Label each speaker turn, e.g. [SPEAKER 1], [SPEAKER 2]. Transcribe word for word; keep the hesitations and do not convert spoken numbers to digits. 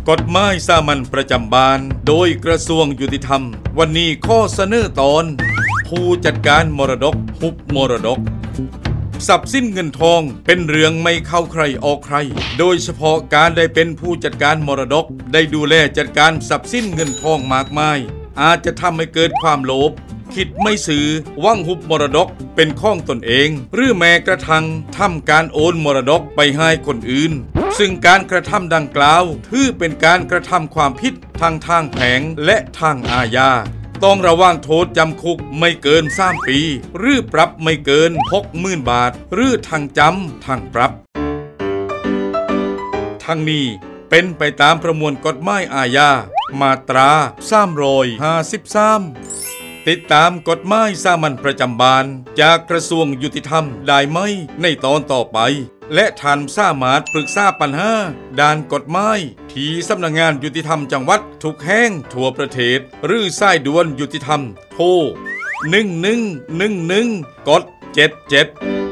[SPEAKER 1] กฎหมายสามัญประจำบ้านโดยกระทรวงยุติธรรมวันนี้ข้อเสนอตอนผู้จัดการมรดกฮุบมรดกทรัพย์สินเงินทองเป็นเรื่องไม่เข้าใครออกใครโดยเฉพาะการได้เป็นผู้จัดการมรดกได้ดูแลจัดการทรัพย์สินเงินทองมากมายอาจจะทำให้เกิดความโลภคิดไม่ซื้อว่างหุบมรดกเป็นของตนเองหรือแม้กระทั่งทำการโอนมรดกไปให้คนอื่นซึ่งการกระทำดังกล่าวถือเป็นการกระทำความผิดทางทางแพ่งและทางอาญาต้องระวังโทษจำคุกไม่เกินสามปีหรือปรับไม่เกิน หกหมื่น บาทหรือทั้งจำทั้งปรับทั้งนี้เป็นไปตามประมวลกฎหมายอาญามาตราสามร้อยห้าสิบสามติดตามกฎหมายสามัญประจำบ้านจากกระทรวงยุติธรรมได้ไหมในตอนต่อไปและท่านสามารถปรึกษาปัญหาด้านกฎหมายที่สำนักงานยุติธรรมจังหวัดทุกแห่งทั่วประเทศหรือสายด่วนยุติธรรมโทรหนึ่งหนึ่งหนึ่งหนึ่งกดเจ็ดเจ็ด